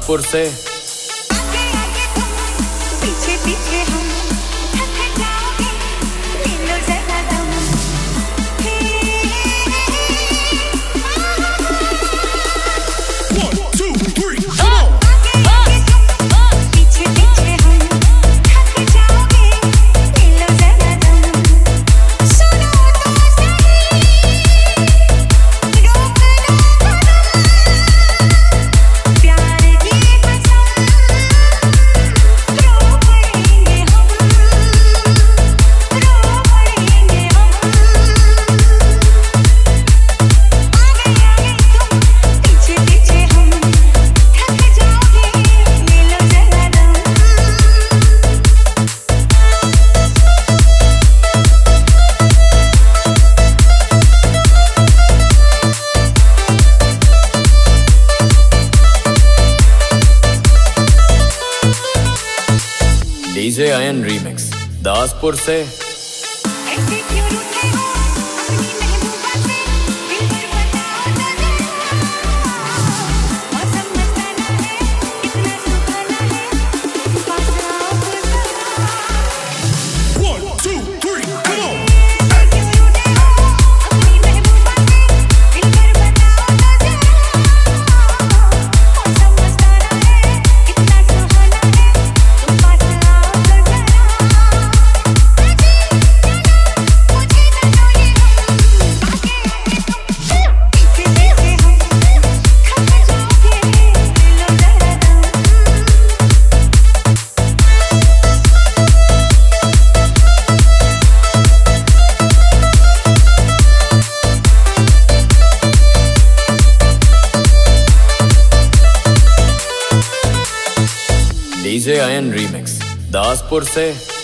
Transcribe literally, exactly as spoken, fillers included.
दासपुर से। आगे आगे तुम, पीछे पीछे हम, थक जाओगे, ले लो जरा दम। One, two, three, come on! आगे आगे तुम, पीछे पीछे हम, थक जाओगे, ले लो जरा दम। सुनो तो सही, रोक लो कदम, प्यार की कसम, रो पड़ेंगे हम, रो पड़ेंगे हम। आगे आगे तुम, पीछे पीछे हम, थक जाओगे, ले लो जरा दम। डीजे आयन रीमिक्स दासपुर से। ऐसे क्यों रूठे हो अपनी महबूबा से, दिल पर बताओ तो जरा। मौसम मस्ताना है, कितना सुहाना है, पास आओ तो जरा। One, two, three, come on! ऐसे क्यों रूठे हो अपनी महबूबा से, दिल पर बताओ तो जरा। मौसम मस्ताना है, कितना सुहाना है, तुम पास आओ तो जरा। मुझे न लो ये हम, आगे आगे तुम, पीछे पीछे हम, थक जाओगे, ले लो जरा दम। डीजे आयन रीमिक्स दासपुर से।